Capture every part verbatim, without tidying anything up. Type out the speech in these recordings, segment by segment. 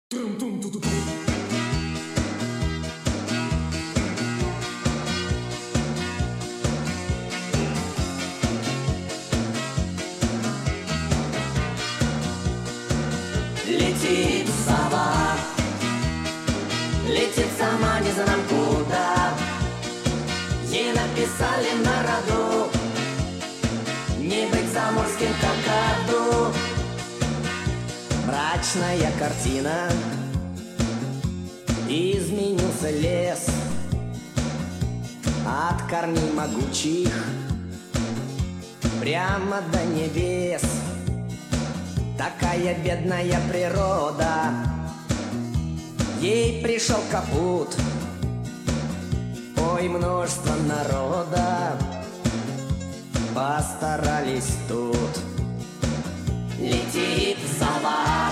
Летит сова, летит сама не знаем куда. Ей написали на роду не быть заморским какаду. Мрачная картина, изменился лес от корней могучих прямо до небес. Такая бедная природа, ей пришел капут. Ой, множество народа постарались тут. Летит сова,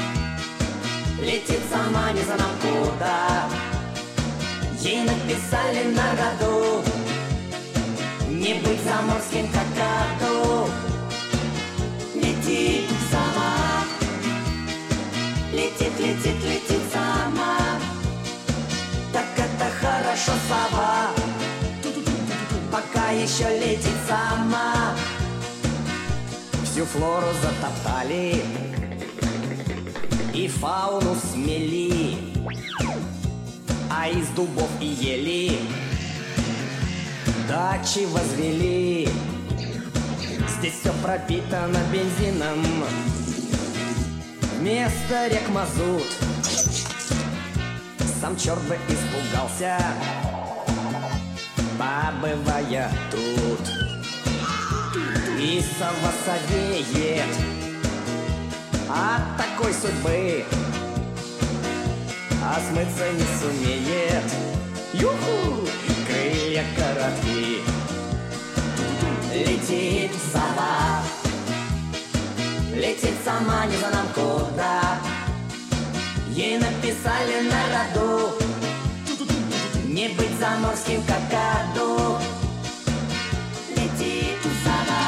летит сама не знаем куда. Ей написали на роду не быть заморским какаду. Летит сама, летит, летит, летит сама. Так это хорошо, сова, пока еще летит сама. Всю флору затоптали и фауну смели, а из дубов и ели дачи возвели. Здесь все пропитано бензином, вместо рек мазут. Сам черт бы испугался, побывая тут. И сова совеет от такой судьбы, а смыться не сумеет. Юху! Крылья коротки. Летит сова, летит сама не знаем куда. Ей написали на роду не быть заморским какаду. Летит сова,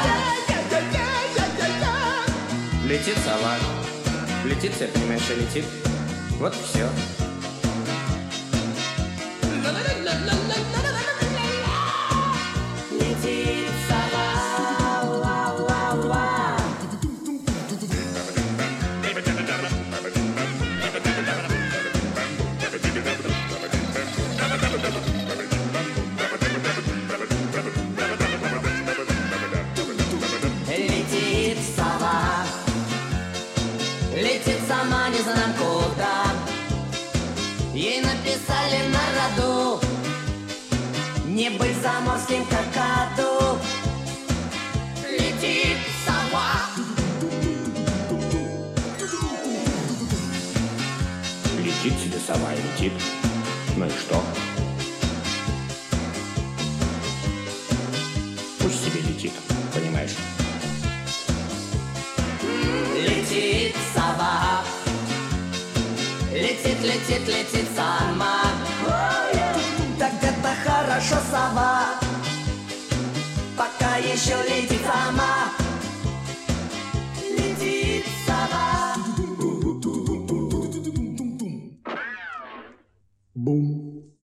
летит сова, летит, все понимаешь, и летит. Вот и все. летит сова, ла-ла-ла. Летит сова, летит сама не знаем куда. Ей написали на роду не быть заморским какаду. Летит сова, Летит себе сова и летит. Ну и что? Пусть себе летит, понимаешь? летит сова, летит, летит, летит сама. Так это хорошо, сова, пока еще летит сама. Летит сова. Бум.